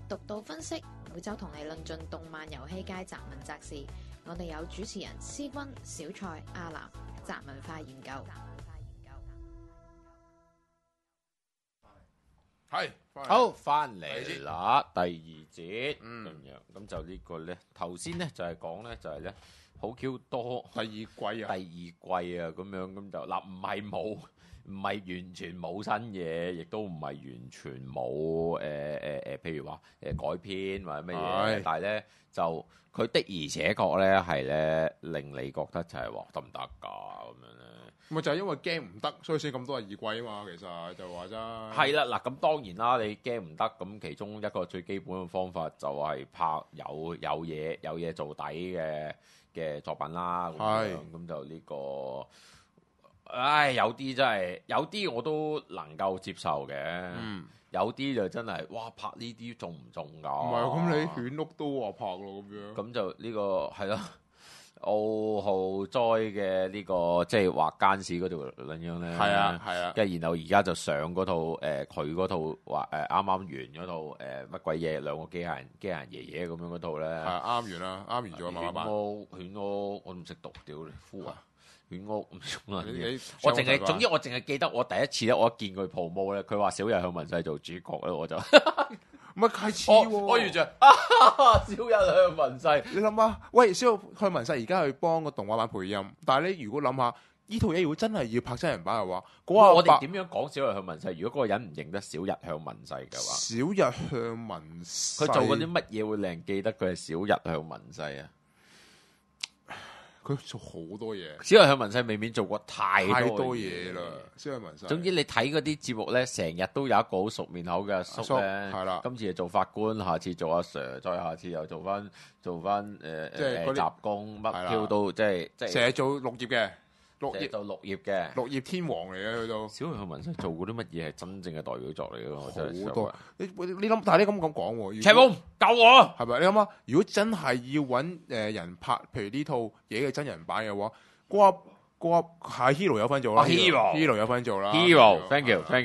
獨到分析，每週同你論盡動漫遊戲界雜文雜事。我哋有主持人思君、小蔡、阿南，雜文化研究。 係好翻嚟啦，第二節咁樣，咁就呢個咧，頭先咧就係講咧，就係咧好 Q 多第二季啊， 咁樣咁就嗱，唔係完全冇新嘢，亦都唔係完全冇譬如話改編或者乜嘢，但係咧就佢的而且確咧係咧令你覺得就係話得唔得㗎咁樣咧。 咪就係因為驚唔得，所以先咁多係二季啊嘛。其實就話齋係啦，嗱咁當然啦，你驚唔得咁，其中一個最基本嘅方法就係拍有嘢做底嘅作品啦。咁就呢個，有啲真係有啲我都能夠接受嘅。有啲就真係哇拍呢啲中唔中㗎？ 唔係咁你犬屋都話拍咯咁樣。 咁就呢個係咯。奧浩災嘅呢個即係畫奸史嗰條咁樣咧， 係啊， 跟住然後而家就上嗰套佢嗰套話啱啱完嗰套乜鬼嘢兩個機械人爺爺咁樣嗰套咧， 係啱完咗慢慢版。 犬屋我都唔識讀，屌你夫啊！犬屋唔識乜嘢， 我總之我淨係記得我第一次咧，我一見佢 promo 咧，佢話小日向文世做主角咧，我就。 唔係太似喎！ 我完全小日向文世， 你諗下，喂，小日向文世而家去幫個動畫版配音，但係你如果諗下呢套嘢，如果真係要拍真人版嘅話， 我哋點樣講小日向文世？如果嗰個人唔認得小日向文世嘅話， 小日向文世佢做過啲乜嘢會令人記得佢係小日向文世啊？ 佢做好多嘢， 小日向文世未免做過太多嘢啦。小日向文世， 總之你睇嗰啲節目咧，成日都有一個好熟面口嘅阿叔咧， 係啦。 今次就做法官，下次做阿 Sir， 再下次又做翻即係雜工，乜跳到即係成日做綠葉嘅。 綠葉天王嚟嘅，佢都小日向文世做過啲乜嘢係真正嘅代表作嚟嘅？我真係好多。你諗，但係你咁講喎， 赤峰救我係咪？你諗下，如果真係要揾人拍，譬如呢套嘢嘅真人版嘅話，嗰個係 Hero 有份做啦。Hero 有份做啦。 Hero，thank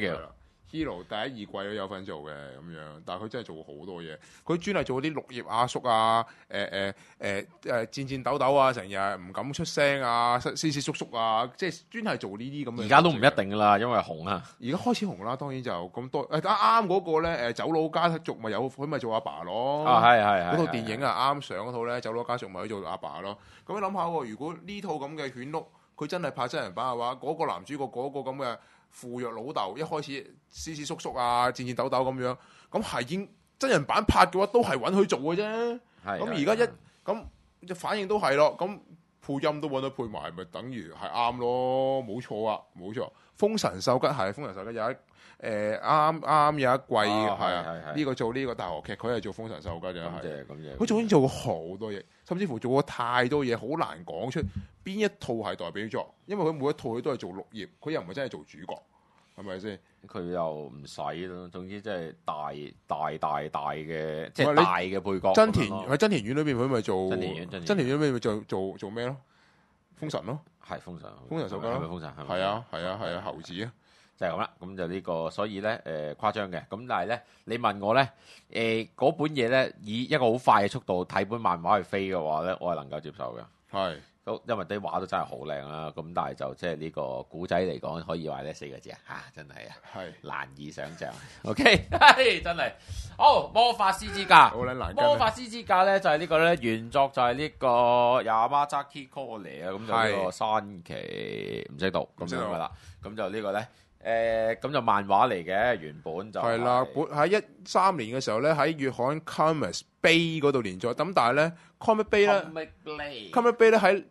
you。Hero 第一二季都有份做嘅咁樣，但係佢真係做過好多嘢。佢專係做啲綠葉阿叔啊，戰鬥鬥啊，成日唔敢出聲啊，斯斯縮縮啊，即係專係做呢啲咁嘅。 而家都唔一定噶啦，因為紅啊。 而家開始紅啦，當然就咁多。啱嗰個咧，走佬家族咪有佢咪做阿爸咯。 係嗰套電影啊，啱上嗰套咧，走佬家族咪去做阿爸咯。咁你諗下喎，如果呢套咁嘅犬屋，佢真係拍真人版嘅話，嗰個男主角嗰個咁嘅扶弱老豆，一開始斯斯縮縮啊，戰鬥鬥咁樣，咁係已經真人版拍嘅話，都係揾佢做嘅啫。咁而家咁反應都係咯，咁配音都揾到配埋，咪等於係啱咯，冇錯啊，冇錯。豐臣秀吉係豐臣秀吉有一啱有一季係呢個做呢個大河劇，佢係做豐臣秀吉嘅，係佢已經做過好多嘢，甚至乎做過太多嘢，好難講出邊一套係代表作，因為佢每一套佢都係做綠葉，佢又唔係真係做主角，係咪先？ 佢又唔使咯，總之即係大嘅，即係大嘅配角。 真田喺真田院裏邊，佢咪做真田院裏邊做咩咯？豐臣咯， 係豐臣秀吉咯， 豐臣係啊，猴子啊。 就係咁啦，咁就呢個，所以咧誇張嘅，咁但係咧你問我咧嗰本嘢咧以一個好快嘅速度睇本漫畫去飛嘅話咧，我係能夠接受嘅。 係， 因為啲畫都真係好靚啦，咁但係就即係呢個古仔嚟講，可以話呢4個字啊，真係啊，係難以想像。OK， 真係好魔法師之家， 好撚難。 魔法師之家咧就係呢個咧原作就係呢個 Yamazaki Kore 啊，咁就呢個山崎唔識讀咁樣噶啦，咁就呢個咧。咁就漫畫嚟嘅，原本就係啦。喺13年嘅時候咧，喺月刊 Comics Bay 嗰度連載。咁但係咧 Comic Bay 咧喺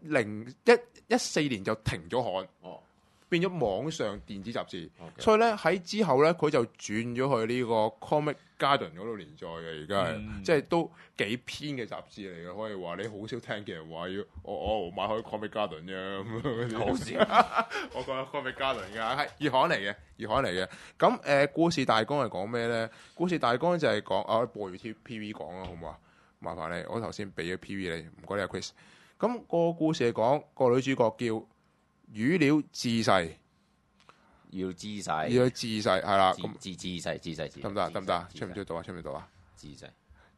2014年就停咗刊，變咗網上電子雜誌。所以咧喺之後咧，佢就轉咗去呢個 Comic Garden 嗰度連載嘅。而家係即係都幾偏嘅雜誌嚟嘅，可以話你好少聽嘅人話要我買開 Comic Garden 啫。好少，我覺得 Comic Garden 㗎係熱刊嚟嘅。咁故事大綱係講咩咧？故事大綱就係講播住 PV 講啦，好唔好啊？麻煩你，我頭先俾咗 PV 你，唔該你啊 Chris。咁個故事係講個女主角叫羽鳥志世， 要姿勢， 係啦。咁姿勢， 得唔得？出唔出到啊？ 姿勢，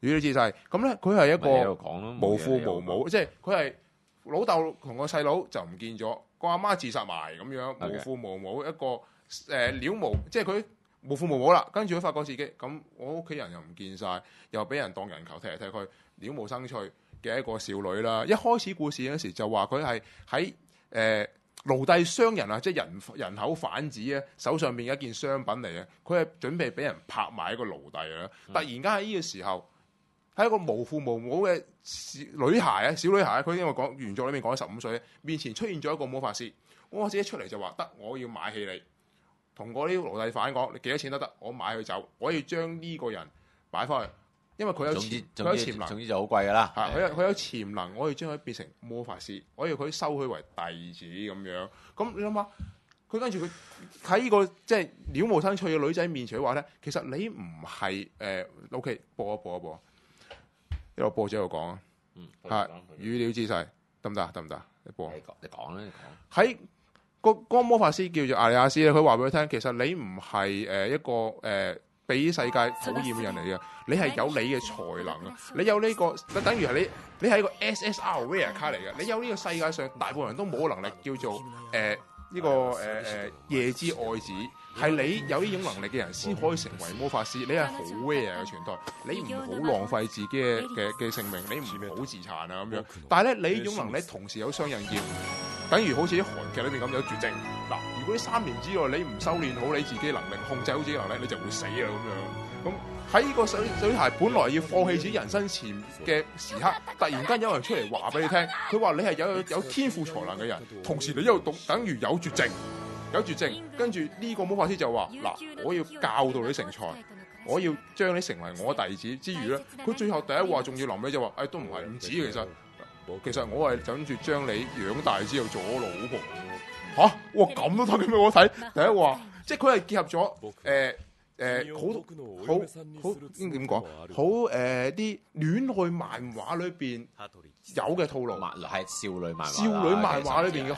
語料姿勢。咁咧佢係一個個無父無母，即係佢係老豆同個細佬就唔見咗，個阿媽自殺埋咁樣，無父無母一個鳥毛，即係佢無父無母啦。跟住佢發覺自己咁，我屋企人又唔見晒，又俾人當人球踢嚟踢去，鳥無生趣嘅一個少女啦。一開始故事嗰時就話佢係喺奴隸商人啊，即係人口販子咧手上邊一件商品嚟嘅，佢係準備俾人拍賣一個奴隸啦。突然間喺呢個時候，喺一個無父無母嘅女孩啊，小女孩，佢因為講原作裏面講15歲，面前出現咗一個魔法師。魔法師一出嚟就話得，我要買起你，同嗰啲奴隸販講，你幾多錢都得，我買佢走，我要將呢個人擺翻去，因為佢有潛能， 總之就好貴噶啦。 佢有潛能，我要將佢變成魔法師，我要佢收佢為弟子咁樣。咁你諗下，佢跟住佢喺呢個即係鳥無生趣嘅女仔面前話咧，其實你唔係OK， 播一播。一路播咗一路講啊，語料姿勢得唔得？得唔得？你播， 你講啦，你講。 喺嗰個魔法師叫做阿里亞斯咧，佢話俾佢聽，其實你唔係一個俾世界討厭嘅人嚟嘅，你係有你嘅才能啊！你有呢個，等於係你係一個 SSR rare 卡嚟嘅，你有呢個世界上大部分人都冇能力叫做呢個夜之愛子。係你有呢種能力嘅人先可以成為魔法師，你係好 rare 嘅存在，你唔好浪費自己嘅性命，你唔好自殘啊咁樣。但係咧，你呢種能力同時有雙刃劍，等於好似啲韓劇裏面咁有絕症。嗱，如果呢3年之內你唔修煉好你自己能力，控制好自己能力，你就會死啦咁樣。咁喺呢個水孩本來要放棄自己人生前嘅時刻，突然間有人出嚟話俾你聽，佢話你係有天賦才能嘅人，同時你又等於有絕症。有絕症，跟住呢個魔法師就話：嗱，我要教導你成才，我要將你成為我弟子之餘咧，佢最後第一話仲要臨尾就話：都唔係唔止，其實我係諗住將你養大之後做我老婆。嚇！哇咁都得嘅咩？我睇第一話，即係佢係結合咗好點講？好啲戀愛漫畫裏邊有嘅套路， 係少女漫畫。 少女漫畫裏邊嘅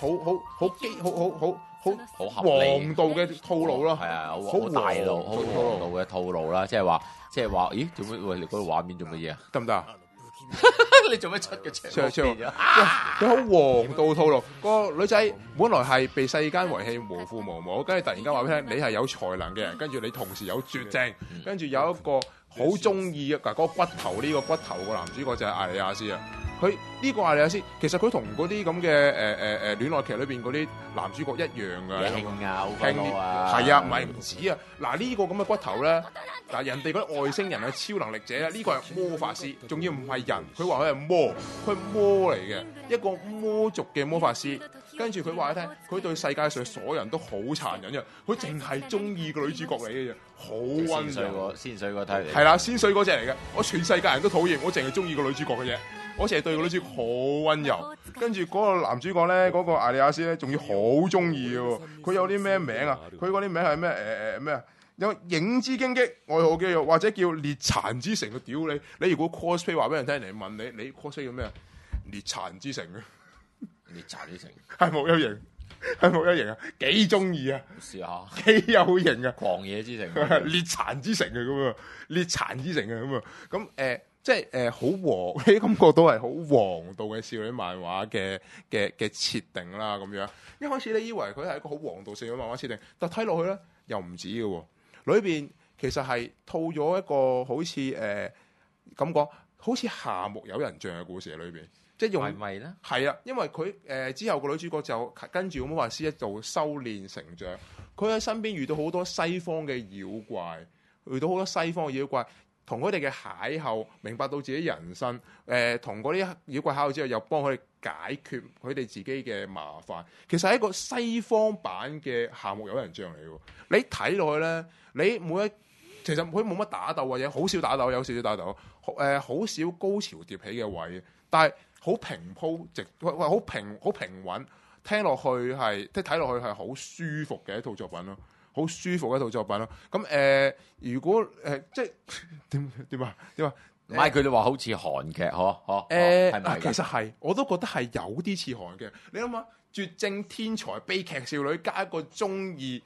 好王道嘅套路咯， 係啊，好大路、好王道嘅套路啦，即係話，咦？做乜？喂，你嗰個畫面做乜嘢啊？ 得唔得啊？ 你做咩出嘅場？ 佢好王道套路。個女仔本來係被世間遺棄、無父無母，跟住突然間話俾你聽，你係有才能嘅人，跟住你同時有絕症，跟住有一個好中意嘅嗰個骨頭呢個骨頭個男主角就係艾利亞斯啊。佢呢個艾利亞斯其實佢同嗰啲咁嘅戀愛劇裏邊嗰啲男主角一樣㗎， 興啊， 係啊，唔係唔止啊。嗱呢個咁嘅骨頭咧，嗱人哋嗰啲外星人係超能力者啊，呢個係魔法師，仲要唔係人，佢話佢係魔，佢係魔嚟嘅，一個魔族嘅魔法師。跟住佢話你聽，佢對世界上所有人都好殘忍嘅，佢淨係中意個女主角嚟嘅啫，好溫柔。 仙水個睇嚟。 係啦，仙水嗰隻嚟嘅，我全世界人都討厭，我淨係中意個女主角嘅啫。我成日對個女主角好溫柔，跟住嗰個男主角咧，嗰個艾利亞斯咧，仲要好中意嘅。佢有啲咩名啊？佢嗰啲名係咩？咩啊？有影之荊棘、愛好肌肉，或者叫裂殘之城。佢屌你！你如果 cosplay 話俾人聽嚟問你 cosplay 叫咩啊？裂殘之城啊！ 裂殘之城係冇有型，係冇有型啊！幾中意啊！ 試下幾有型啊！ 狂野之城， 裂殘之城啊咁啊！裂殘之城啊咁啊！咁即係好黃，你感覺到係好黃道嘅少女漫畫嘅設定啦咁樣。一開始你以為佢係一個好黃道少女漫畫設定，但睇落去咧又唔止嘅喎。裏邊其實係套咗一個好似咁講，好似夏目友人帳嘅故事喺裏邊，即係用係咪咧？係啊，因為佢之後個女主角就跟住魔法師一度修煉成長，佢喺身邊遇到好多西方嘅妖怪，遇到好多西方嘅妖怪。同佢哋嘅邂逅，明白到自己人生，同嗰啲妖怪邂逅之後，又幫佢哋解決佢哋自己嘅麻煩。其實係一個西方版嘅夏目友人帳嚟嘅。你睇落去咧，你其實佢冇乜打鬥或者好少打鬥，有少少打鬥，好少高潮迭起嘅位，但係好平鋪直，好平穩，聽落去係即係睇落去係好舒服嘅一套作品咯。好舒服嘅一套作品咯，咁如果即係點啊？ 唔係佢哋話好似韓劇係咪？ 其實係，我都覺得係有啲似韓劇。你諗下，絕症天才悲劇少女加一個中意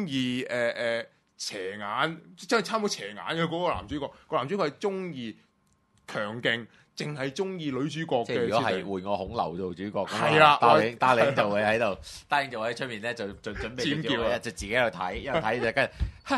斜眼，即係差唔多斜眼嘅嗰個男主角。個男主角係中意強勁，淨係中意女主角嘅。 即係如果係換個孔劉做主角， 係啊， 達令就會喺度，達令就會喺出面咧就準備尖叫啊， 就自己喺度睇，一路睇就跟住。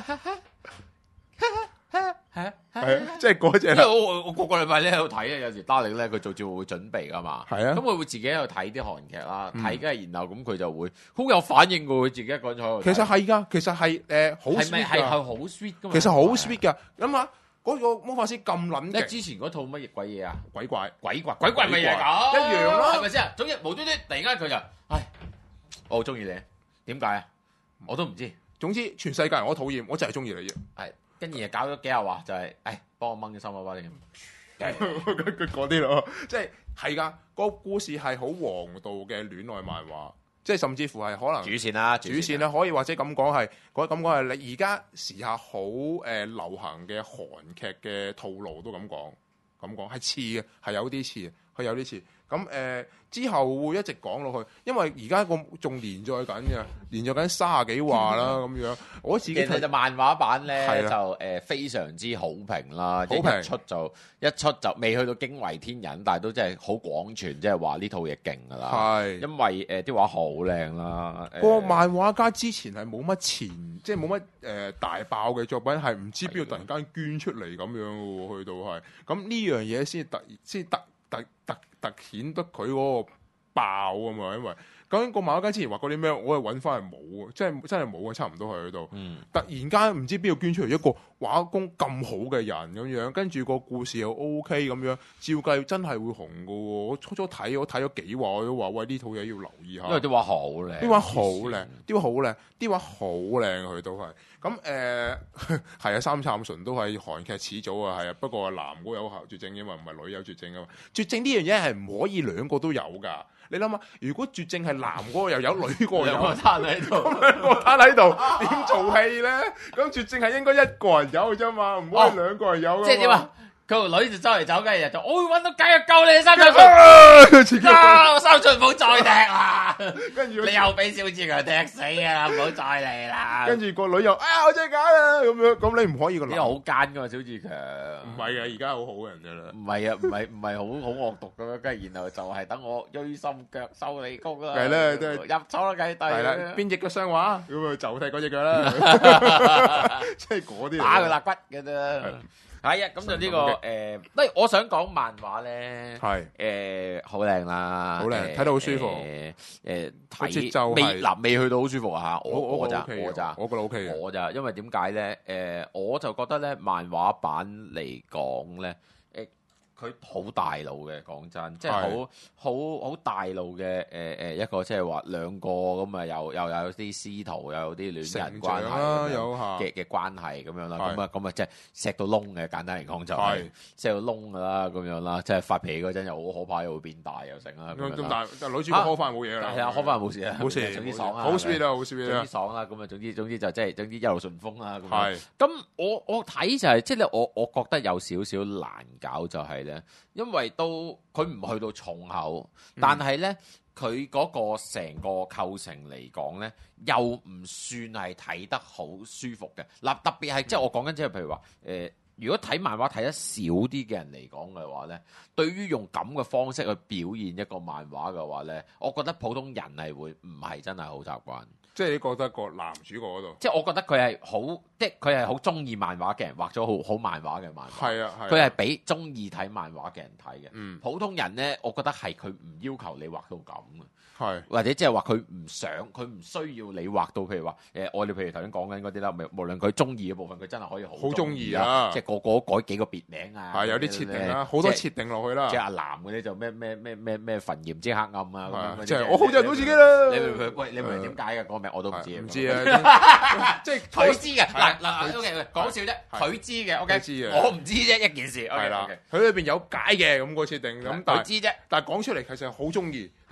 係即係嗰隻。 因為我個禮拜咧喺度睇啊，有時達令咧佢做節目會準備噶嘛。 係啊。 咁佢會自己喺度睇啲韓劇啦，睇跟住然後咁佢就會好有反應噶，佢自己一個人喺度。 其實係㗎，其實係好 sweet 㗎。 係好 sweet 㗎嘛。 其實好 sweet 㗎。咁啊，嗰個魔法師咁撚勁。 之前嗰套乜嘢鬼嘢啊？鬼怪咪嘢㗎， 一樣啦， 係咪先？總之無端端突然間佢就，我好中意你，點解啊？我都唔知。 總之全世界人我討厭，我就係中意你。 係。跟住又搞咗幾日話就係，幫我掹咗心口包你咁， 嗰啲咯，即係㗎。個故事係好王道嘅戀愛漫畫，即係甚至乎係可能主線啦， 可以或者咁講係，你而家時下好流行嘅韓劇嘅套路都咁講係似嘅，係有啲似，佢有啲似。咁之後會一直講落去，因為而家仲連載緊嘅，連載緊30幾話啦咁樣。我自己睇就漫畫版咧就非常之好評啦，好評一出就未去到驚為天人，但係都真係好廣傳，即係話呢套嘢勁㗎啦。係因為啲畫好靚啦。 個漫畫家之前係冇乜錢，即係冇乜大爆嘅作品，係唔知邊度突然間捐出嚟咁樣嘅喎，去到係咁呢樣嘢先突顯得佢嗰個爆啊嘛，因為究竟個漫畫家之前畫過啲咩，我係揾翻係冇啊，真係冇啊，差唔多係喺度。突然間唔知邊度捐出嚟一個畫工咁好嘅人咁樣，跟住個故事又 OK 咁樣，照計真係會紅㗎喎。我初初睇，我睇咗幾話，我都話喂，呢套嘢要留意下， 因為啲畫好靚， 啲畫好靚，啲畫好靚，佢都係。咁係啊，三杉純都係韓劇始祖啊，係啊。不過男嗰有絕症，因為唔係女有絕症啊嘛。絕症呢樣嘢係唔可以兩個都有㗎。你諗下，如果絕症係男嗰個又有，女嗰個又有， 兩個攤喺度， 兩個攤喺度，點做戲咧？咁絕症係應該一個人有啫嘛，唔可以兩個人有。 即係點啊？佢個女就周圍走，跟住就我會揾到解藥救你，三純。三純唔好再踢啦！跟住你又俾小志強踢死啊！唔好再嚟啦！ 跟住個女又我真係假啊！咁樣咁你唔可以個男。 呢個好奸噶嘛，小志強。 唔係啊，而家好好人㗎啦。 唔係啊，唔係好惡毒咁樣，跟住然後就係等我錐心腳收你工啦。 係啦，都係入錯啦，計弟。係啦， 邊隻腳傷話咁啊，就踢嗰隻腳啦。即係嗰啲打佢肋骨嘅啫。係啊，咁就呢個我想講漫畫咧，係好靚啦， 好靚，睇到好舒服。 睇就未去到好舒服啊！我覺得 OK 嘅。 我就因為點解咧？我就覺得咧，漫畫版嚟講咧，佢好大路嘅，講真，即係好大路嘅一個，即係話兩個咁啊，又有啲師徒，又有啲戀人關係嘅關係咁樣啦，咁啊即係錫到窿嘅，簡單嚟講就係錫到窿噶啦，咁樣啦，即係發脾氣嗰陣又好可怕，又會變大又成啦。 咁但女主角開翻冇嘢啦， 係啊，開翻冇事啊， 冇事， 總之爽啊， 好 sweet 啊，好 sweet 啊， 總之爽啦，咁啊總之就即係總之一路順風啦。係咁，我睇就係即係咧，我覺得有少少難搞就係。因為都佢唔去到重口，但係咧佢嗰個成個構成嚟講咧，又唔算係睇得好舒服嘅。嗱，特別係即係我講緊即係譬如話如果睇漫畫睇得少啲嘅人嚟講嘅話咧，對於用咁嘅方式去表現一個漫畫嘅話咧，我覺得普通人係會唔係真係好習慣。 即係你覺得個男主角嗰度， 即係我覺得佢係好，即係佢係好中意漫畫嘅人畫咗好漫畫嘅漫畫。係啊，佢係俾中意睇漫畫嘅人睇嘅。普通人咧，我覺得係佢唔要求你畫到咁嘅。係，或者即係話佢唔想，佢唔需要你畫到，譬如話我哋譬如頭先講緊嗰啲啦，無論佢中意嘅部分，佢真係可以好中意啊！即係個改幾個別名啊，係有啲設定啦，好多設定落去啦。即係阿南嗰啲就咩焚炎之黑暗啊，即係我控制唔到自己啦。你明點解嘅個名我都唔知。唔知啊，即係佢知嘅。嗱，OK，講笑啫，佢知嘅，OK，我唔知啫，一件事。係啦，佢裏邊有解嘅咁個設定，咁但係知啫，但係講出嚟其實好中意。咁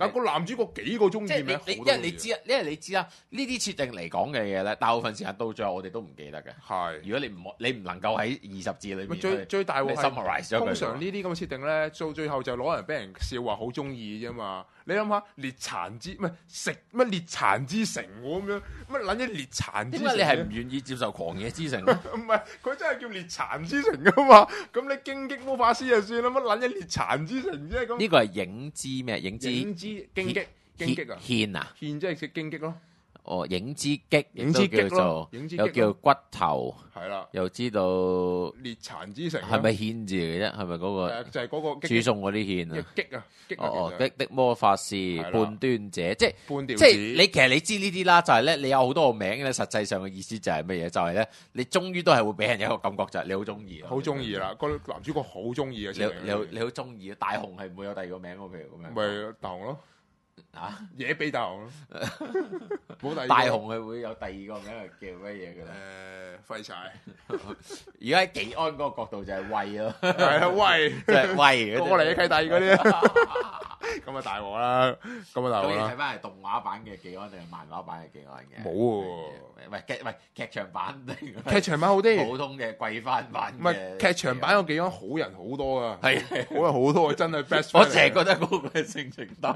但個男主角幾個中意咩？ 因為你知啦，呢啲設定嚟講嘅嘢咧，大部分時間到最後我哋都唔記得嘅。 係， 如果你唔能夠喺20字裏面最大鑊係通常呢啲咁嘅設定咧，到最後就攞人俾人笑話好中意啫嘛。你諗下獵殘之唔係食乜獵殘之城咁樣乜撚嘢獵殘之城？點解你係唔願意接受狂野之城咧？ 唔係佢真係叫獵殘之城噶嘛？咁你荊棘魔法師就算啦，乜撚嘢獵殘之城啫？咁呢個係影之咩？影之荊棘啊？ 獻啊？ 獻即係食荊棘咯。 哦，影之擊，影之擊咯，又叫骨頭， 係啦， 又知道獵殘之城係咪獻字嚟嘅啫？係咪嗰個？ 就係嗰個煮餸嗰啲獻啊！ 擊啊！ 擊的魔法師，半端者，即係你其實你知呢啲啦，就係咧，你有好多個名咧，實際上嘅意思就係乜嘢？就係咧，你終於都係會俾人一個感覺，就係你好中意， 好中意啦！個男主角好中意嘅， 你好中意，大雄係唔會有第二個名喎，譬如咁樣， 咪大雄咯。啊！野比大雄咯，冇第二。 大雄係會有第二個名係叫乜嘢嘅咧？ 廢柴。 而家喺技安嗰個角度就係威咯， 係啊威， 即係威。 過嚟契弟嗰啲，咁啊大鑊啦，咁啊大鑊啦。 睇翻係動畫版嘅技安定係漫畫版嘅技安嘅？ 冇喎， 喂劇場版定？ 劇場版好啲， 普通嘅貴番版。 唔係劇場版個技安好人好多啊， 係好人好多啊，真係 best。 我淨係覺得嗰個係性情大。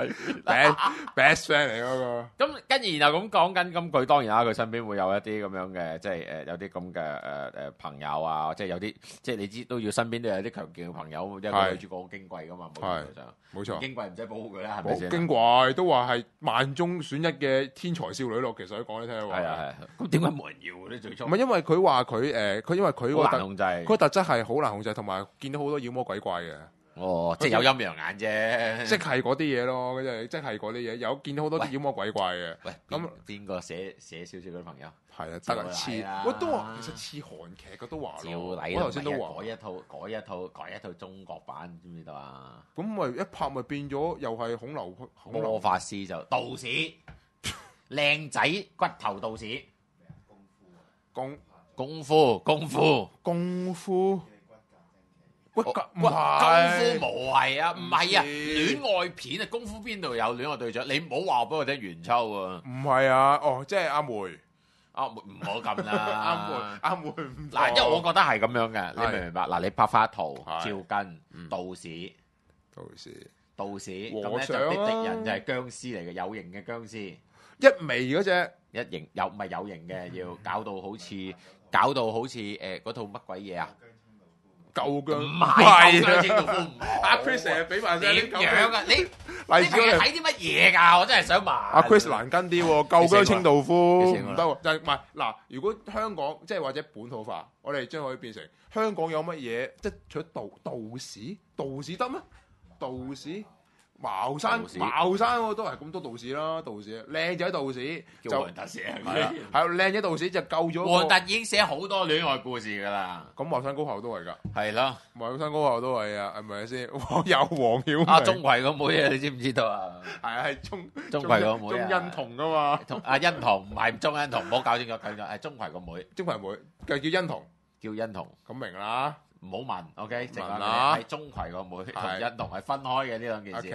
best friend 嚟嗰個， 咁跟住然後咁講緊，咁佢當然啦，佢身邊會有一啲咁樣嘅，即係有啲咁嘅朋友啊，即係有啲即係你知都要身邊都有啲強健嘅朋友，因為個女主角好矜貴噶嘛， 冇錯， 矜貴唔使保護佢啦，係咪先？ 矜貴都話係萬中選一嘅天才少女咯，其實佢講你聽話。 係，咁點解冇人要咧？最初唔係因為佢話佢因為佢好難控制， 佢特質係好難控制，同埋見到好多妖魔鬼怪嘅。 哦，即係有陰陽眼啫， 即係嗰啲嘢咯，即係嗰啲嘢，有見到好多啲妖魔鬼怪嘅。 喂，咁邊個寫少少嗰啲朋友？ 係啊，得似，我都話其實似韓劇嘅都話咯。我頭先都話改一套中國版，知唔知道啊？咁咪一拍咪變咗，又係恐龍魔法師就道士，靚仔骨頭道士，功夫。喂，功夫無係啊，唔係啊，戀愛片啊，功夫邊度有戀愛對象？你唔好話俾我聽元秋啊！ 唔係啊，哦，即係阿梅唔好咁啦， 阿梅嗱，因為我覺得係咁樣嘅，你明唔明白？嗱，你拍翻一套照跟道士，咁咧就啲敵人就係僵屍嚟嘅，有型嘅僵屍， 一眉嗰隻， 一型又唔係有型嘅，要搞到好似嗰套乜鬼嘢啊？ 舊姜唔係舊姜清道夫， 阿 Chris 成日俾埋聲點樣啊？你睇啲乜嘢㗎？我真係想問。 阿 Chris 難跟啲喎，舊姜清道夫唔得喎，就係唔係嗱？如果香港即係或者本土化，我哋將可以變成香港有乜嘢？即係除咗道士得咩？道士。茅山喎都係咁多道士啦，道士靚仔道士叫黃特寫係靚仔道士就救咗黃特已經寫好多戀愛故事㗎啦。 咁茅山高校都係㗎， 係咯， 茅山高校都係啊，係咪先？有黃曉明阿鐘馗個妹啊，你知唔知道啊？ 係鐘馗個妹鐘欣桐㗎嘛？ 阿欣桐唔係鐘欣桐，唔好搞清楚，係鐘馗個妹， 鐘馗妹就叫欣桐， 咁明啦。 唔好問 ，OK， 問啦， 係鐘馗個妹同欣桐係分開嘅呢兩件事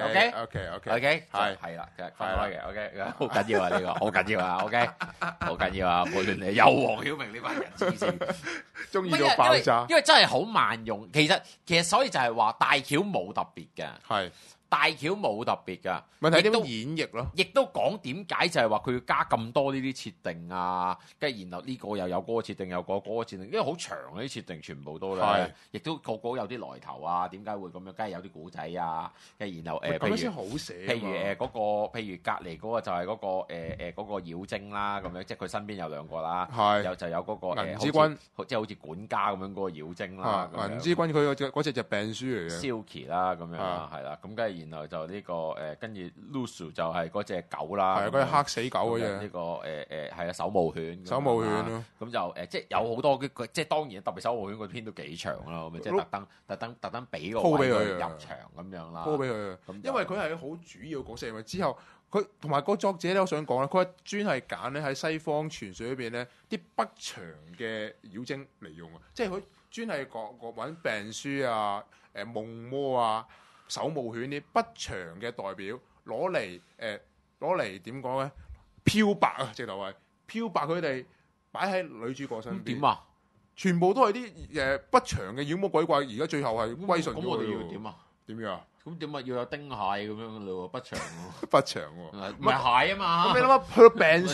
，OK， 係啦，分開嘅 ，OK，好緊要啊呢個，好緊要啊 ，OK，好緊要啊，無論你有黃曉明呢班人黐線， 中意到爆炸， 因為真係好萬用，其實所以就係話大橋冇特別嘅， 係。 大橋冇特別㗎， 問題點演繹咯？ 亦都講點解就係話佢要加咁多呢啲設定啊，跟住然後呢個又有嗰個設定，又嗰個設定，因為好長嗰啲設定全部都咧，亦都個有啲來頭啊，點解會咁樣？梗係有啲古仔啊，跟住然後咁樣先好寫。 譬如譬如隔離嗰個就係嗰個妖精啦，咁樣即係佢身邊有兩個啦，就有嗰個銀之君， 即係好似管家咁樣嗰個妖精啦。 銀之君佢嗰隻就病書嚟嘅 Silky 啦，咁樣係啦，咁跟住。然後就呢個跟住 Lucy 就係嗰隻狗啦， 係嗰隻黑死狗嗰隻。 呢個係啊守護犬。 守護犬咯。 咁就即係有好多即係當然特別守護犬個篇都幾長啦，咁即係特登俾個位佢入場咁樣啦。 鋪俾佢，因為佢係好主要角色，之後佢同埋個作者咧，我想講咧，佢係專係揀咧喺西方傳說裏邊咧啲不祥嘅妖精嚟用啊，即係佢專係揾病書啊、夢魔啊。守護犬啲不祥嘅代表攞嚟點講咧？漂白啊，直頭係漂白佢哋擺喺女主角身邊。 點啊？ 全部都係啲不祥嘅妖魔鬼怪，而家最後係歸順咗。 咁我哋要點啊？ 點樣啊？ 咁點啊？要有丁蟹咁樣嘅咯喎，不祥喎， 不祥喎， 唔係蟹啊嘛。 咁你諗下佢病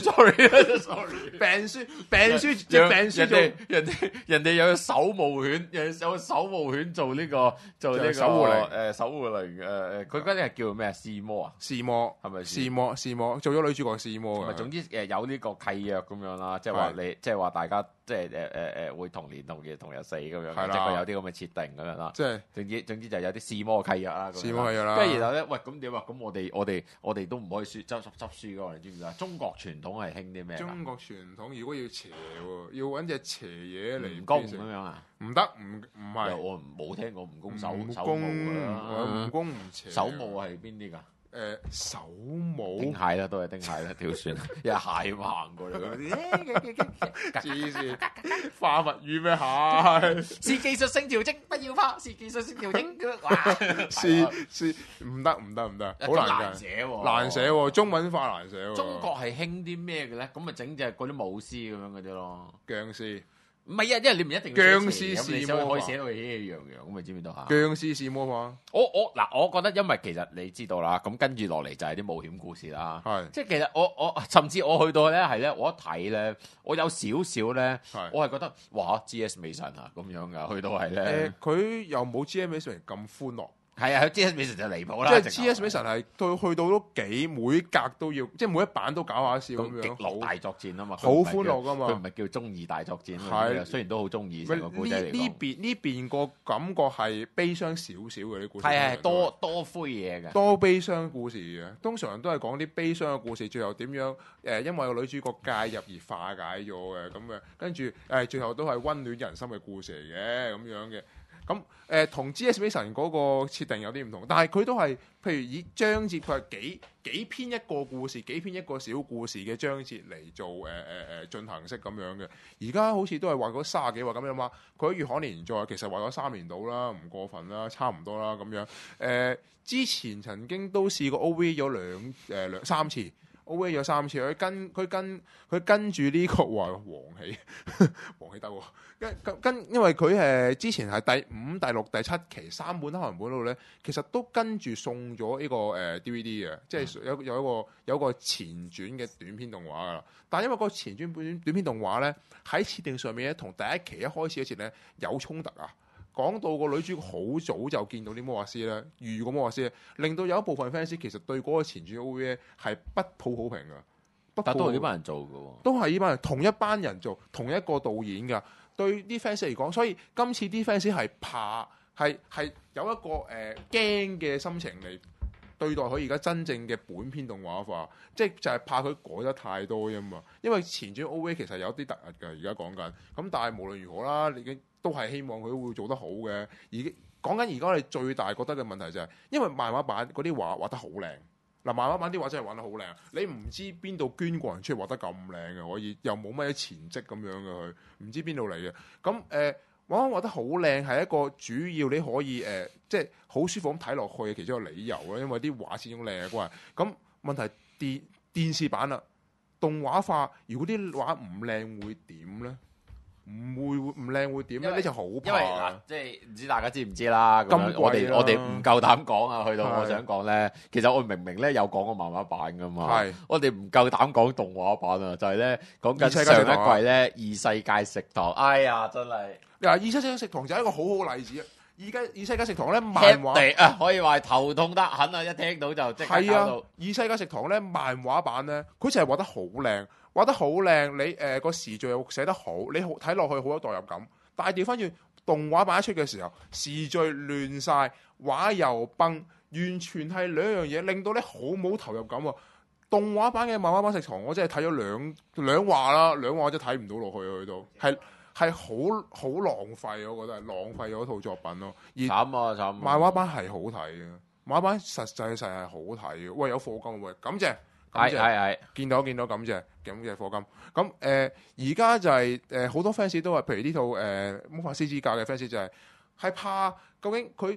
，sorry， 病書人哋有守護犬，有守護犬做呢個守護靈，守護靈佢嗰啲係叫咩啊？試魔啊？ 試魔係咪？ 試魔做咗女主角試魔嘅。 總之有呢個契約咁樣啦，即係話你，即係話大家即係會同年同月同日死咁樣，即係佢有啲咁嘅設定咁樣啦。即係總之就有啲試魔契約啦。 試魔契約啦。 跟住然後咧，喂咁點啊？咁我哋都唔可以執輸噶，你知唔知啊？中國傳統係興啲咩？ 中國傳統如果要邪喎，要揾隻邪嘢嚟蜈蚣咁樣啊？ 唔得，唔係。 我冇聽過蜈蚣手墓㗎。 蜈蚣唔邪。 手墓係邊啲㗎？ 手母丁蟹啦，都係丁蟹啦，條船有蟹行過嚟嗰啲， 黐線，化物語咩蟹？ 是技術性調整，不要怕，是技術性調整。哇， 是唔得，好難寫喎， 難寫喎，中文化難寫喎。 中國係興啲咩嘅咧？咁咪整隻嗰啲舞獅咁樣嗰啲咯， 殭屍。 唔係啊，因為你唔一定殭屍試魔可以寫到喜氣洋洋咁，咪知唔知道嚇？ 殭屍試魔法。 我覺得因為其實你知道啦，咁跟住落嚟就係啲冒險故事啦。係，即係其實我甚至我去到咧係咧，我一睇咧，我有少少咧，我係覺得哇 G.S. 美神啊咁樣噶，去到係咧。佢又冇 G.S. 美神咁歡樂。 係啊，G.S. 美神就離譜啦。 即係 G.S. 美神係去到都幾每格都要，即係每一版都搞下笑咁樣。極樂大作戰啊嘛，好歡樂噶嘛。佢唔係叫中二大作戰。係，雖然都好中意成個故仔嚟講。呢邊個感覺係悲傷少少嘅啲故事。係多灰嘢嘅。多悲傷故事嘅，通常都係講啲悲傷嘅故事，最後點樣因為個女主角介入而化解咗嘅咁嘅，跟住最後都係溫暖人心嘅故事嚟嘅咁樣嘅。咁同 G.S. 美神嗰個設定有啲唔同，但係佢都係譬如以章節，佢係幾篇一個故事，幾篇一個小故事嘅章節嚟做進行式咁樣嘅。而家好似都係話嗰30幾話咁樣嘛。佢喺月刊連載，其實話咗3年到啦，唔過分啦，差唔多啦咁樣。之前曾經都試過 O.V. 咗兩三次。O.A. 咗3次，佢跟住呢個話黃喜德喎，因為佢之前係第5、第6、第7期3本單行本度咧，其實都跟住送咗呢個DVD 嘅，即係有一個前傳嘅短篇動畫噶啦。但係因為個前傳短篇動畫咧，喺設定上面咧，同第一期一開始嗰時咧有衝突啊。講到個女主角好早就見到啲魔法師咧，遇過魔法師咧，令到有一部分 fans 其實對嗰個前傳 OVA 係不抱好評㗎。但都係呢班人做嘅喎，都係呢班人同一班人做，同一個導演㗎。對啲 fans 嚟講，所以今次啲 fans 係怕係有一個驚嘅心情嚟對待佢而家真正嘅本篇動畫化，即係就係怕佢改得太多啫嘛。因為前傳 OVA 其實有啲突兀㗎，而家講緊咁，但係無論如何啦，你已經都係希望佢會做得好嘅。而講緊而家我哋最大覺得嘅問題就係，因為漫畫版嗰啲畫得好靚。嗱，漫畫版啲畫真係畫得好靚，你唔知邊度捐個人出嚟畫得咁靚嘅，可以又冇乜前職咁樣嘅佢，唔知邊度嚟嘅。咁畫得好靚係一個主要你可以即係好舒服咁睇落去嘅其中一個理由啦，因為啲畫始終靚嘅關係。咁問題電視版啦，動畫化，如果啲畫唔靚會點咧？唔靚會點咧？呢就好怕。因為嗱，即係唔知大家知唔知啦。咁我哋唔夠膽講啊。去到我想講咧，其實我明明咧有講過漫畫版噶嘛。係。我哋唔夠膽講動畫版啊，就係咧講緊上一季咧異世界食堂。哎呀，真係嗱，異世界食堂就係一個好好例子啊！異世界食堂咧漫畫啊，可以話頭痛得很啊！一聽到就即刻搞到。異世界食堂咧漫畫版咧，佢就係畫得好靚。畫得好靚，你個時序又寫得好，你睇落去好有代入感。但係調翻轉動畫版一出嘅時候，時序亂晒，畫又崩，完全係兩樣嘢，令到你好冇投入感喎。動畫版嘅漫畫版食堂，我真係睇咗兩話啦，兩話我真係睇唔到落去，去到係好浪費，我覺得係浪費咗套作品咯。而慘漫畫版係好睇嘅，漫畫版實際上係好睇嘅。喂，有課金喂，感謝。係，見到感謝課金。咁而家就係好多 fans 都話，譬如呢套魔法師之教嘅 fans 就係怕究竟佢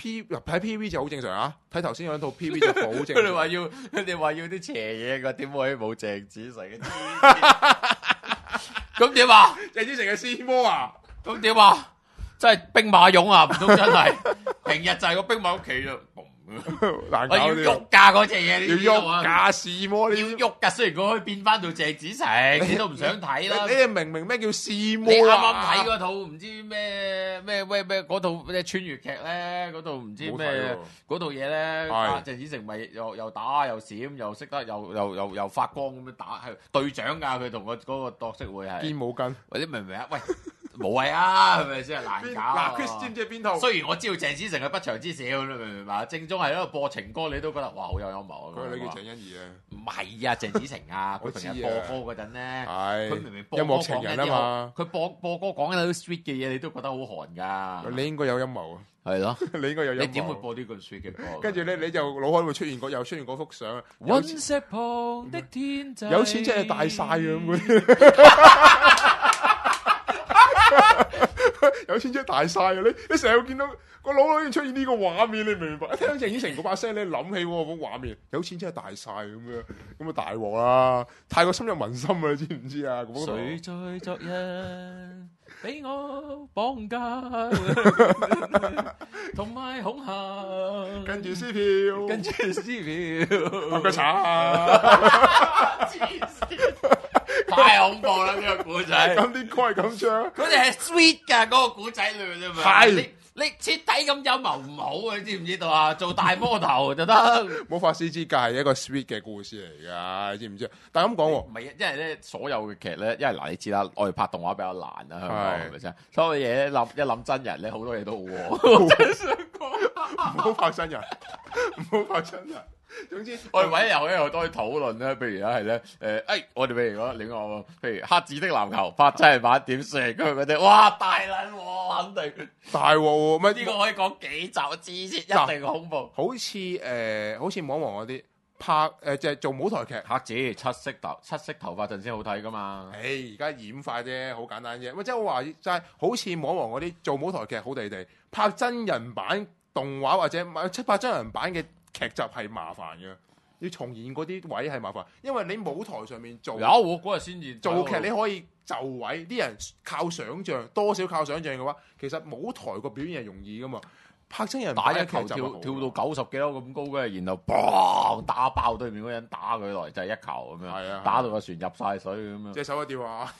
睇 PV 就好正常啊，睇頭先嗰套 PV 就好正常。 佢哋話要啲邪嘢㗎，點可以冇鄭子誠嘅？咁點啊？ 鄭子誠嘅屍魔啊？ 咁點啊？真係兵馬俑啊？唔通真係平日就係個兵馬屋企咯？ 難搞啲， 我要喐㗎嗰隻嘢， 要喐㗎屍魔， 要喐㗎。雖然佢可以變翻到鄭子誠，你都唔想睇啦。 你明唔明咩叫屍魔啊？ 你啱啱睇嗰套唔知咩嗰套咩穿越劇咧？嗰套唔知咩嗰套嘢咧？鄭子誠咪又打又閃又識得又發光咁樣打，係隊長㗎。佢同嗰個角色會係肩冇筋， 或者明唔明啊？喂！無謂啊，係咪先難搞？ 嗱 ，Chris 知唔知係邊套？ 雖然我知道鄭子誠係不祥之兆，你明唔明白？正宗係喺度播情歌，你都覺得哇好有幽默啊！ 佢女叫鄭欣宜啊？ 唔係啊，鄭子誠啊，佢平日播歌嗰陣咧，佢明明播歌音樂情人啊嘛， 佢播歌講緊啲 sweet 嘅嘢，你都覺得好寒㗎。 你應該有陰謀啊！ 係咯， 你應該有陰謀。 你點會播呢個 sweet 嘅歌？ 跟住咧，你就腦海會出現嗰幅相。 隕石旁的天際， 有錢真係大晒咁。有錢真係大晒啊！你成日會見到個腦裏面出現呢個畫面，你明唔明白？一聽到鄭子誠嗰把聲，你諗起嗰個畫面，有錢真係大晒咁樣，咁啊大鑊啦！太過深入民心啊，你知唔知啊？ 誰在昨日俾我綁架，同埋恐嚇， 跟住撕票，個慘啊！ 太恐怖啦！呢個古仔， 咁啲歌係咁唱， 佢哋係 sweet 㗎，嗰個古仔裏面係你徹底咁陰謀唔好啊！你知唔知道啊？做大魔頭就得， 魔法師之戒係一個 sweet 嘅故事嚟㗎，你知唔知？但係咁講喎， 唔係，因為咧所有嘅劇咧，因為嗱你知啦，我哋拍動畫比較難啦，香港係咪先？所有嘢一諗真人咧，好多嘢都好喎。真想講， 唔好拍真人，唔好拍真人。總之， 我哋揾日又多啲討論咧，譬如咧係咧，我哋譬如講另外，譬如黑子的籃球拍真人版點算？咁佢哋哇大撚喎，肯定大鑊喎，乜呢個可以講幾集？我知先一定恐怖。 好似網王嗰啲拍就係做舞台劇， 黑子七色頭髮陣先好睇噶嘛？ 而家染髮啫，好簡單啫。即係我話就係好似網王嗰啲做舞台劇好地地，拍真人版動畫或者拍真人版嘅劇集係麻煩嘅，要重現嗰啲位係麻煩，因為你舞台上面做我嗰日先至做劇，你可以就位，啲人靠想像，多少靠想像嘅話，其實舞台個表演係容易噶嘛。拍真人打一球跳到90幾樓咁高嘅，然後砰打爆對面嗰人，打佢來就係一球咁樣，打到個船入晒水咁樣， 隻手一掉下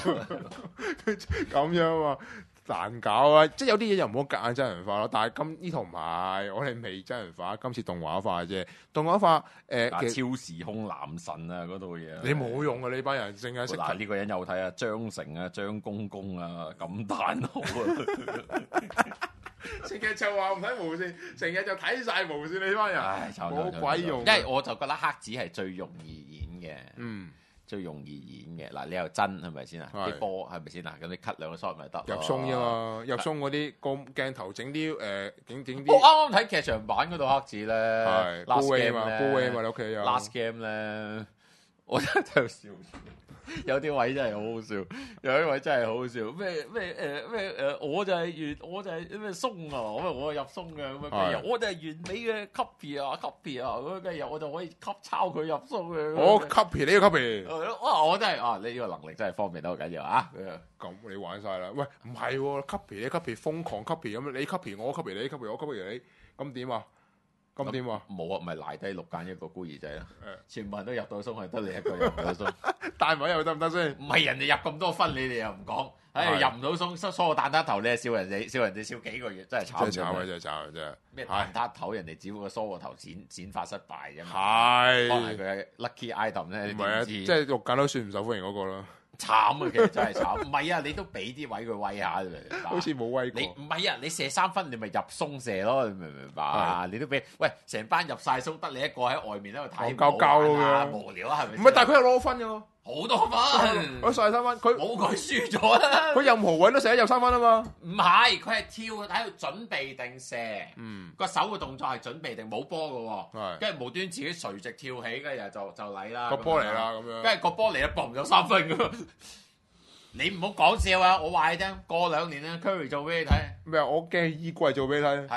咁樣啊！難搞啊！即係有啲嘢又唔好夾硬真人化咯。但係呢套唔係，我哋未真人化，今次動畫化啫。動畫化超時空男神啊嗰套嘢， 你冇用啊！呢班人淨係識嗱呢個人有睇啊，張成啊、張公公啊，感嘆好啊！ 成日就話唔睇無線，成日就睇晒無線，你呢班人冇鬼用。 因為我就覺得黑子係最容易演嘅，最容易演嘅。嗱，你又真係咪先啊？啲波係咪先啊？咁你 cut 兩個 shot 咪得？ 入鬆啫嘛，入鬆嗰啲個鏡頭整啲整啲。 我啱啱睇劇場版嗰套黑子咧，Last Game 咧， 你屋企有 Last Game 咧，我真係笑。有啲位真係好好笑，有啲位真係好好笑。我就係咩鬆啊，我入鬆嘅咁樣，我就係完美嘅 copy 啊咁跟住我就可以抄佢入鬆嘅。 我 copy 你個 copy， 我真係你呢個能力真係方便得好緊要啊！ 咁你玩晒啦，喂唔係喎 copy 你 copy 瘋狂 copy 咁，你 copy 我 copy 你 copy 我 copy 你，咁點啊？咁點啊？ 冇啊，咪賴低6揀一個孤兒仔啦。全部人都入到鬆，係得你一個入唔到鬆。 大米又得唔得先？ 唔係人哋入咁多分，你哋又唔講。入唔到鬆，梳個蛋撻頭，你係笑人哋笑幾個月，真係慘。 真係慘啊！真係慘真係。 咩蛋撻頭？人哋只不過梳個頭剪髮失敗啫嘛。 係。 可能係佢嘅 lucky item 咧。 唔係啊，即係6揀都算唔受歡迎嗰個啦。 慘啊！其實真係慘。唔係啊，你都俾啲位佢威下嚟。 好似冇威過。 你唔係啊，你射3分，你咪入鬆射咯，你明唔明白啊？你都俾喂成班入晒鬆，得你一個喺外面喺度睇，無聊啊，係咪？ 唔係，但係佢又攞分嘅喎。 好多分， 我射3分，佢冇佢輸咗啦。 佢任何位都射得入3分啊嘛。 唔係，佢係跳喺度準備定射。個手嘅動作係準備定冇波嘅喎。跟住無端自己垂直跳起，跟住就嚟啦。 個波嚟啦咁樣。 跟住個波嚟啦，嘣咗3分咁。你唔好講笑啊！我話你聽，過2年咧 ，Curry 做俾你睇。 咩啊？我驚衣櫃做俾你睇。 係啊，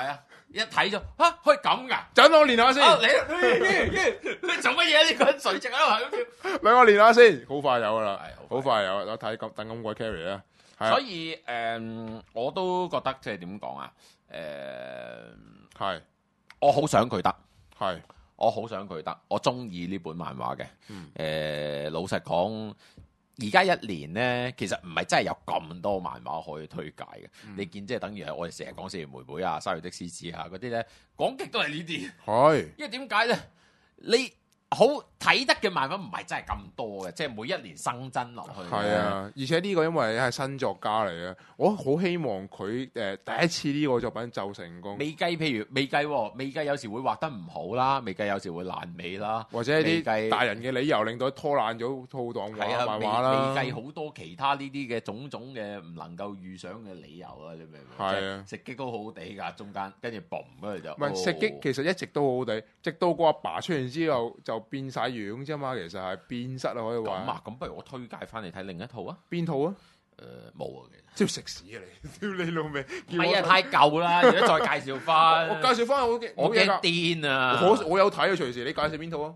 一睇咗可以咁㗎， 就等我練下先。 你做乜嘢？呢個人垂直喺度係咁跳。 等我練下先，好快有噶啦， 好快有。我睇等咁個 carry 啦。 所以我都覺得即係點講啊？ 係， 我好想佢得， 係， 我好想佢得，我中意呢本漫畫嘅。老實講，而家一年咧，其實唔係真係有咁多漫畫可以推介嘅。你見即係等於係我哋成日講四月妹妹啊、三月的獅子啊嗰啲咧，講極都係呢啲。 係， 因為點解咧？你好睇得嘅漫畫唔係真係咁多嘅，即係每一年新增落去。 係啊，而且呢個因為係新作家嚟嘅，我好希望佢第一次呢個作品就成功。 未計有時會畫得唔好啦，未計有時會爛尾啦， 或者一啲大人嘅理由令到拖爛咗套檔畫漫畫啦。 未計好多其他呢啲嘅種種嘅唔能夠預想嘅理由啦，你明唔明？係啊，食擊都好好地㗎，中間跟住嘣嗰度就。唔係食擊，其實一直都好好地，直到個阿爸出現之後就變晒樣啫嘛，其實係變質啊，可以話。 咁啊，咁不如我推介翻嚟睇另一套啊。 邊套啊？ 冇啊， 即係食屎啊你！屌你老味！ 唔係啊，太舊啦，而家再介紹翻。 我介紹翻我驚癲啊！ 我有睇啊，隨時你介紹邊套啊？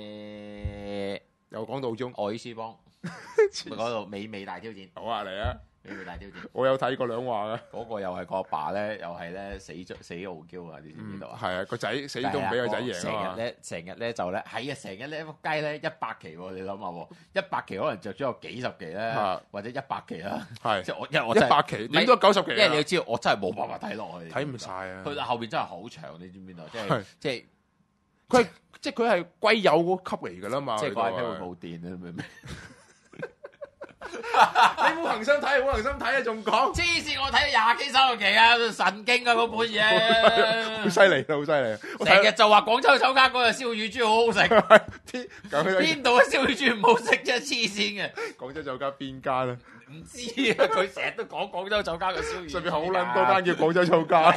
又講到中愛斯邦，嗰度美味大挑戰。 好啊，嚟啊！ 美味大挑戰， 我有睇過兩話嘅。 嗰個又係個阿爸咧，又係咧死傲嬌啊！你知唔知道啊？ 係啊，個仔死都唔俾個仔贏啊嘛！ 成日咧就咧係啊，成日咧撲街咧100期喎！你諗下喎，100期可能着咗有幾十期咧，或者100期啦。係即係因為我 100期點都90期。 因為你要知道，我真係冇辦法睇落去， 睇唔晒啊！ 去到後邊真係好長，你知唔知道？即係佢係龜友嗰級嚟㗎啦嘛！ 即係個 iPad 會冇電啊！明唔明？ 你冇恒心睇，冇恒心睇啊！仲講黐線，我睇咗20幾30期啊！神經啊嗰本嘢， 好犀利啦，好犀利！ 成日就話廣州酒家嗰個燒乳豬好好食，邊度嘅燒乳豬唔好食啫？黐線嘅！ 廣州酒家邊間啊？ 唔知啊！佢成日都講廣州酒家嘅燒乳豬， 上面好撚多間叫廣州酒家。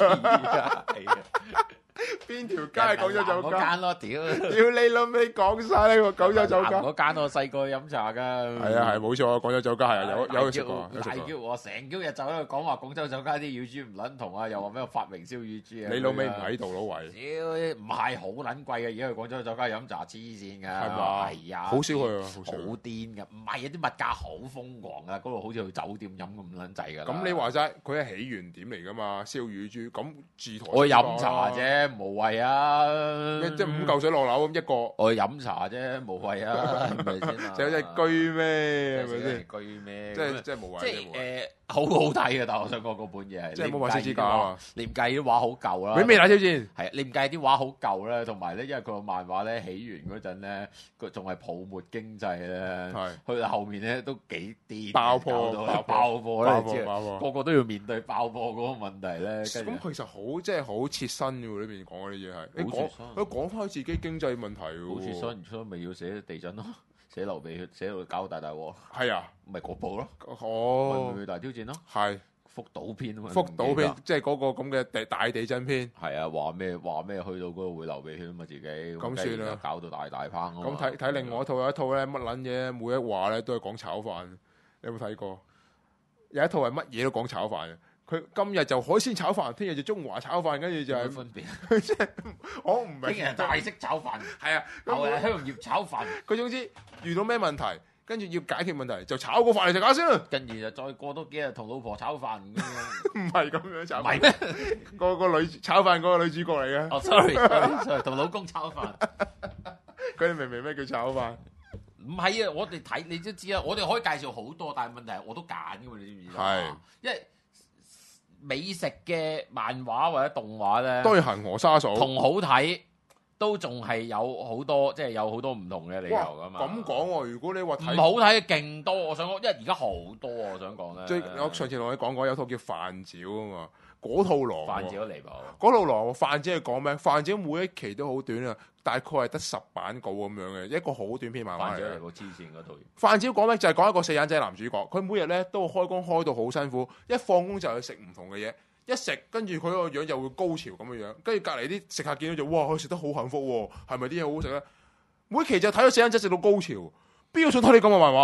邊條街係廣州酒家？ 嗰間咯，屌你老味講晒呢個廣州酒家。 嗰間我細個飲茶噶。 係啊係冇錯啊，廣州酒家係啊有食過。 大叫我成朝日就喺度講話廣州酒家啲乳豬唔撚同啊，又話咩發明燒乳豬啊。 你老味唔喺度咯喂？ 屌唔係好撚貴嘅，而家去廣州酒家飲茶黐線㗎。係嘛？ 係啊， 好少去啊， 好癲㗎。唔係啊，啲物價好瘋狂啊，嗰度好似去酒店飲咁撚滯㗎。 咁你話齋，佢係起源點嚟㗎嘛？燒乳豬咁自台。 我飲茶啫，無謂啊。 即係5嚿水落樓咁一個， 我飲茶啫，無謂啊，係咪先啊？ 就隻居咩？係咪先？ 居咩？ 即係無謂。即係好好睇嘅，但係我想講嗰本嘢係， 即係冇話獅子架啊！ 你唔介意啲畫好舊啦？ 美味大挑戰係你唔介意啲畫好舊咧，同埋咧，因為佢個漫畫咧起源嗰陣咧，佢仲係泡沫經濟咧，去到後面咧都幾癲，爆破咧，即係個個都要面對爆破嗰個問題咧。 咁其實好即係好切身嘅喎，呢邊講嗰啲嘢係，佢講翻自己經濟問題喎。 好切身，所以咪要寫地震咯。寫流鼻血，寫到搞大鑊。 係啊， 咪嗰部咯。 哦， 咪大挑戰咯。 係福島篇啊嘛。 福島篇即係嗰個咁嘅大地震篇。 係啊，話咩去到嗰度會流鼻血啊嘛，自己。 咁算啦。 搞到大棚。 咁睇另外一套，有一套咧乜撚嘢，每一話咧都係講炒飯。你有冇睇過？有一套係乜嘢都講炒飯嘅。佢今日就海鮮炒飯，聽日就中華炒飯，跟住就係分別。 即係我唔明。 聽日大式炒飯， 係啊， 後日香葉炒飯。 佢總之遇到咩問題，跟住要解決問題，就炒個飯嚟食下先。 跟住就再過多幾日同老婆炒飯咁樣。 唔係咁樣炒。 唔係咩？ 個女炒飯嗰個女主角嚟嘅。 哦，sorry，同老公炒飯。 佢哋明唔明咩叫炒飯？ 唔係啊，我哋睇你都知啊，我哋可以介紹好多，但係問題係我都揀㗎嘛，你知唔知？係，因為美食嘅漫畫或者動畫咧，都係恒河沙數，同好睇都仲係有好多，即係有好多唔同嘅理由㗎嘛。咁講喎，如果你話睇唔好睇嘅勁多，我想講，因為而家好多啊，我想講咧。我上次同你講過有套叫《飯沼》啊嘛。嗰套狼，飯沼都離譜。嗰套狼，飯沼係講咩？飯沼每一期都好短啊，大概係得10版稿咁樣嘅，一個好短篇漫畫嚟嘅。飯沼係個黐線嗰套。飯沼講咩？就係講一個4眼仔男主角，佢每日咧都開工開到好辛苦，一放工就去食唔同嘅嘢，一食跟住佢個樣就會高潮咁嘅樣，跟住隔離啲食客見到就哇，佢食得好幸福喎，係咪啲嘢好好食咧？每期就睇到4眼仔食到高潮，邊個想睇你咁嘅漫畫？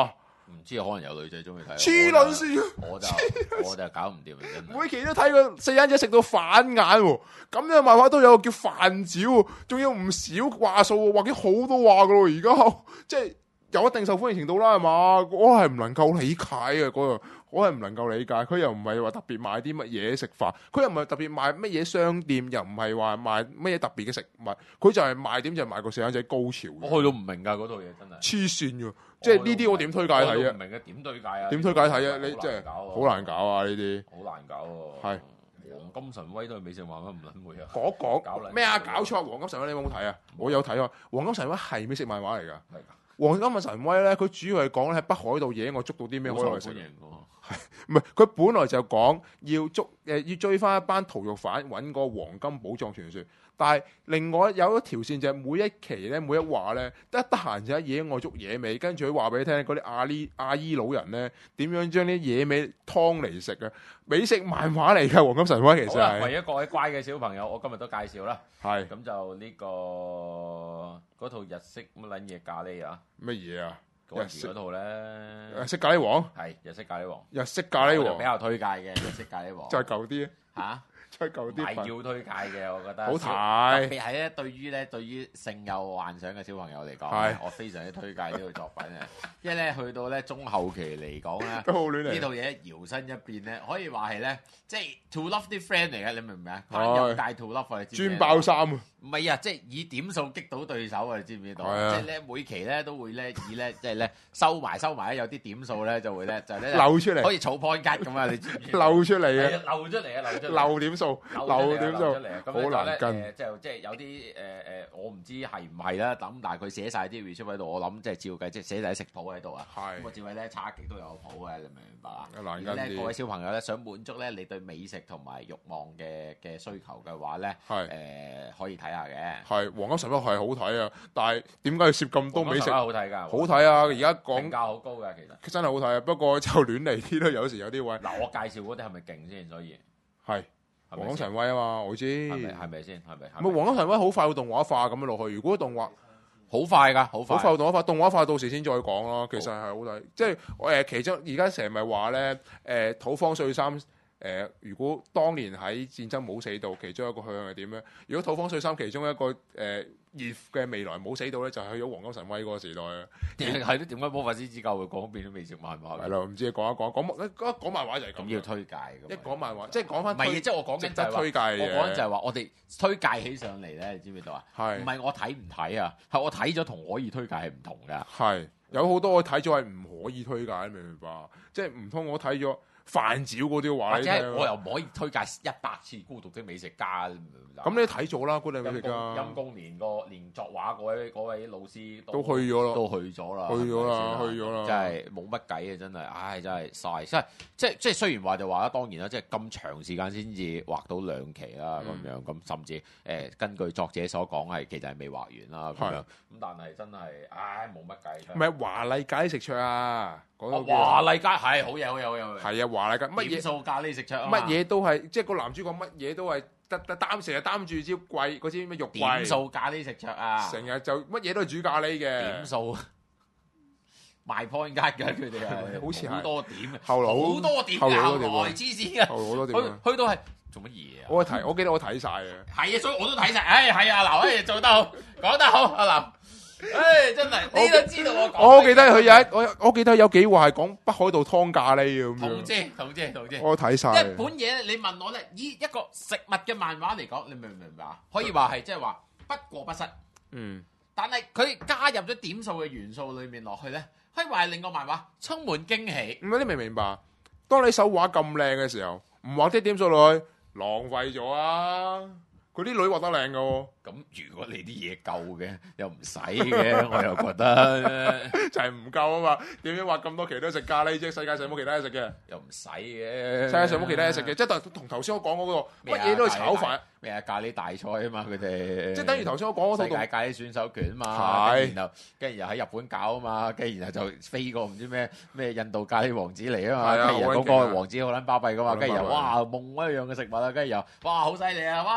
唔知可能有女仔中意睇。 黐撚線， 我就搞唔掂啊！真係每期都睇個四眼仔食到反眼喎，咁樣漫畫都有個叫飯子喎，仲要唔少話數喎，畫幾好多話噶咯，而家即係有一定受歡迎程度啦，係嘛？我係唔能夠理解嘅嗰個。我係唔能夠理解，佢又唔係話特別賣啲乜嘢食飯，佢又唔係特別賣乜嘢商店，又唔係話賣乜嘢特別嘅食物，佢就係賣點就係賣個四眼仔高潮。 我去到唔明㗎嗰套嘢真係黐線㗎，即係呢啲我點推介睇啊？ 唔明嘅點推介啊？ 點推介睇啊？你即係好難搞啊！呢啲好難搞喎。係黃金神威都係美食漫畫唔撚會啊！ 講咩啊？搞錯！黃金神威你有冇睇啊？我有睇啊！黃金神威係美食漫畫嚟㗎。黃金嘅神威咧，佢主要係講咧喺北海道野外捉到啲咩海外食。唔係佢本來就講要追翻一班逃獄犯揾個黃金寶藏傳說，但係另外有一條線就係每一期咧每一話咧得閒就喺野外捉野味，跟住佢話俾你聽嗰啲阿姨老人咧點樣將啲野味劏嚟食啊！美食漫畫嚟嘅黃金神威其實係。 為咗各位乖嘅小朋友，我今日都介紹啦。 係咁就呢嗰套日式乜撚嘢咖喱啊？ 乜嘢啊？ 嗰時嗰套咧， 日式咖喱王係日式咖喱王， 日式咖喱王比較推介嘅日式咖喱王， 就係舊啲嚇， 再舊啲係要推介嘅，我覺得好睇。 特別係咧，對於性有幻想嘅小朋友嚟講，我非常之推介呢套作品嘅，因為咧去到咧中後期嚟講咧， 都好亂嚟。 呢套嘢搖身一變咧，可以話係咧，即係 to love 啲 friend 嚟嘅，你明唔明啊？朋友界 to love 啊， 專爆衫啊！ 唔係啊，即係以點數擊倒對手啊！你知唔知道？即係咧每期咧都會咧以咧即係咧收埋咧有啲點數咧就會咧就咧漏出嚟， 好似儲 point 吉咁啊！你知唔知？ 漏出嚟嘅， 漏出嚟啊！ 漏點數，漏點數，好難跟。 即係有啲我唔知係唔係啦。咁但係佢寫晒啲 recipe 喺度，我諗即係照計，即係寫晒啲食譜喺度啊。咁我照計咧差極都有譜嘅，你明唔明白啊？ 難跟啲。 各位小朋友咧想滿足咧你對美食同埋慾望嘅需求嘅話咧，可以睇下嘅。 係黃金神威係好睇啊，但係點解要攝咁多美食？ 好睇㗎， 好睇啊！而家講評價好高㗎，其實真係好睇啊。不過就亂嚟啲咯，有時有啲位。 嗱，我介紹嗰啲係咪勁先？所以係黃金神威啊嘛，我知係咪先？係咪？ 黃金神威好快會動畫化咁樣落去。如果動畫好快㗎，好快動畫化到時先再講咯。其實係好睇，即係其中而家成日咪話咧土方歲三。如果當年喺戰爭冇死到，其中一個向係點咧？如果土方歲三其中一個熱嘅未來冇死到咧，就係去咗黃金神威嗰個時代啊！ 係咯，點解魔法師之教會講變咗美食漫畫？ 係咯，唔知講一講漫畫就係咁。 要推介嘅， 一講漫畫即係講翻。 唔係，即係我講緊就係推介嘅。 我講就係話，我哋推介起上嚟咧，你知唔知道啊？ 係。 唔係我睇唔睇啊？係我睇咗同可以推介係唔同㗎。 係有好多我睇咗係唔可以推介，明唔明白？即係唔通我睇咗。飯沼嗰啲話， 或者我又唔可以推介100次《孤獨的美食家》。 咁你睇咗啦，《孤獨的美食家》。 陰公連作畫嗰位老師都去咗啦， 去咗啦， 去咗啦， 真係冇乜計啊！真係，唉，真係嘥，即係雖然話就話啦，當然啦，即係咁長時間先至畫到2期啦，咁樣咁甚至根據作者所講係其實係未畫完啦，咁樣咁但係真係唉冇乜計。 唔係華麗咖喱食桌啊！ 華麗咖係好嘢， 係啊，華麗咖乜嘢點數咖喱食桌， 乜嘢都係，即係個男主角乜嘢都係成日擔住支貴嗰支咩肉桂。 點數咖喱食桌啊！ 成日就乜嘢都係煮咖喱嘅。 點數賣 point 㗎，佢哋係好似好多點， 好多點㗎，來之先好多點。 去到係做乜嘢啊？ 我記得我睇晒嘅。 係啊，所以我都睇晒。唉，係啊，阿劉，做得好，講得好，阿劉。唉，真係你都知道我講。 我記得佢我記得有幾話係講北海道湯咖喱咁樣。同知。我睇晒。 一本嘢你問我咧，以一個食物嘅漫畫嚟講，你明唔明白？可以話係即係話不過不失。 嗯。 但係佢加入咗點數嘅元素裏面落去咧，可以話係令個漫畫充滿驚喜。 你明唔明白？當你手畫咁靚嘅時候，唔畫啲點數落去，浪費咗啊！佢啲女畫得靚噶喎。 咁如果你啲嘢夠嘅，又唔使嘅，我又覺得就係唔夠啊嘛。點樣畫咁多期都食咖喱啫？世界上冇其他嘢食嘅， 又唔使嘅。 世界上冇其他嘢食嘅，即係同頭先我講嗰個乜嘢都係炒飯。 咩啊？咖喱大賽啊嘛，佢哋即係等於頭先我講嗰套世界咖喱選手權啊嘛，跟住又喺日本搞啊嘛，跟住然後就飛過唔知咩印度咖喱王子嚟啊嘛，跟住嗰個王子好撚巴閉噶嘛，跟住又哇夢一樣嘅食物啊，跟住又哇好犀利啊，哇雞王子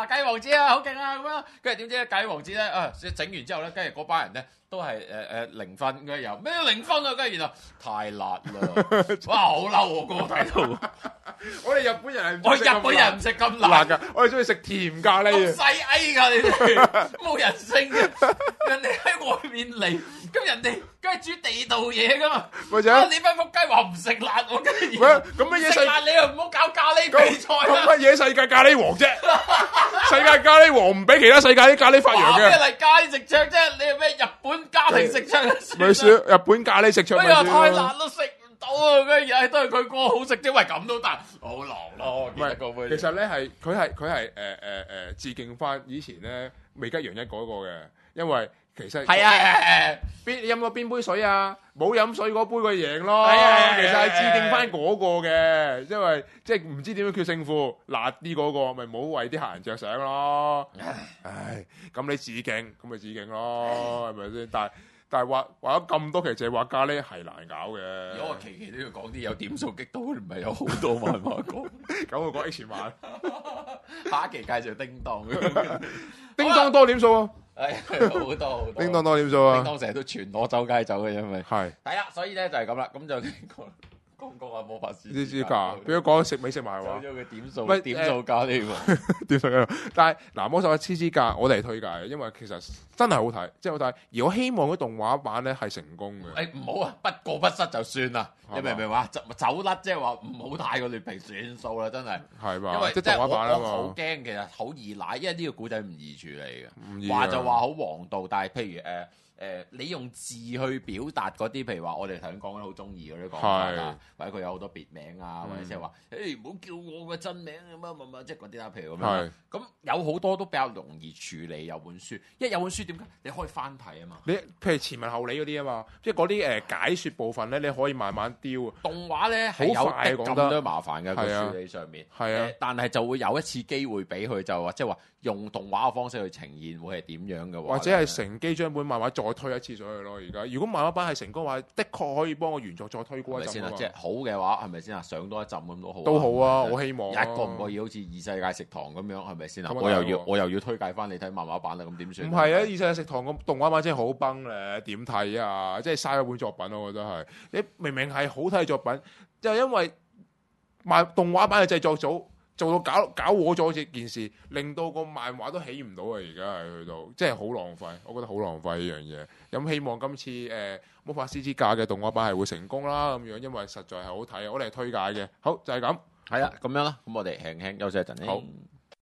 子啊，好勁啊咁樣。跟住點知咧，咖喱王子咧整完之後咧，跟住嗰班人咧都係0分，跟住又咩0分啊，跟住然後太辣啦，哇好嬲喎！嗰個睇到， 我哋日本人我日本人唔食咁辣㗎，我哋中意食甜咖喱咁細 A 㗎你哋，冇人性嘅，人哋喺外面嚟，咁人哋梗係煮地道嘢㗎嘛。 咪就係你班仆街話唔食辣，我跟住咁乜嘢食辣你又唔好搞咖喱比賽啦。 咁乜嘢世界咖喱王啫？世界咖喱王唔俾其他世界啲咖喱發揚嘅。 咩嚟咖喱食唱啫？你係咩日本家庭食唱？ 咪算日本咖喱食唱咪算咯。 太辣都食唔到啊！跟住都係佢歌好食啫，喂咁都得，好狼咯。 唔係，其實咧係佢係致敬翻以前咧味吉洋一嗰個嘅，因為其實係邊飲過邊杯水啊？冇飲水嗰杯佢贏咯。 係其實係致敬翻嗰個嘅，因為即係唔知點樣決勝負，辣啲嗰個咪冇為啲客人着想咯。唉，咁你致敬咁咪致敬咯，係咪先？但係話咗咁多期，就係話咖喱係難搞嘅。 如果我期都要講啲有點數激到，唔係有好多漫畫講。 咁我講 H 漫， 下一期介紹叮當。 叮當多點數啊！ 好多。 叮當多點數啊！ 叮當成日都全裸周街走嘅，因為係啦，所以咧就係咁啦，咁就講下魔法師蜘蛛架，俾佢講食美食埋話， 咗佢點數咖喱喎， 點數但係嗱，魔法師蜘蛛架我哋係推介嘅，因為其實真係好睇，真係好睇。而我希望嗰動畫版咧係成功嘅。 唔好啊，不過不失就算啦。你明唔明話？走甩即係話唔好太過劣評算數啦，真係。係嘛？因為即係動畫版啊嘛。我好驚，其實好易奶，因為呢個古仔唔易處理嘅。話就話好王道，但係譬如你用字去表達嗰啲，譬如話我哋頭先講緊好中意嗰啲講法啦，或者佢有好多別名啊，或者即係話，唔好叫我個真名乜，即係嗰啲啦。譬如咁樣，咁有好多都比較容易處理。有本書，因為有本書點解你可以翻睇啊嘛？你譬如前文後理嗰啲啊嘛，即係嗰啲解説部分咧，你可以慢慢雕。 動畫咧係有咁多麻煩嘅個處理上面，但係就會有一次機會俾佢就話，即係話用動畫嘅方式去呈現會係點樣嘅話， 或者係乘機將本漫畫再推一次上去咯。而家如果漫畫版係成功嘅話，的確可以幫個原作再推過一陣先。 即係好嘅話，係咪先啊？上多一陣咁都好。 都好啊，我希望一個唔可以好似異世界食堂咁樣，係咪先啊？我又要推介翻你睇漫畫版啦，咁點算？ 唔係啊，異世界食堂個動畫版真係好崩咧，點睇啊？即係嘥一本作品，我覺得係。你明明係好睇嘅作品，就因為動畫版嘅製作組做到搞禍咗件事，令到個漫畫都起唔到啊！而家係去到，即係好浪費，我覺得好浪費呢樣嘢。咁希望今次魔法師之架嘅動畫版係會成功啦，咁樣，因為實在係好睇，我哋係推介嘅。好，就係咁， 係啊，咁樣啦，咁我哋輕輕休息一陣。好。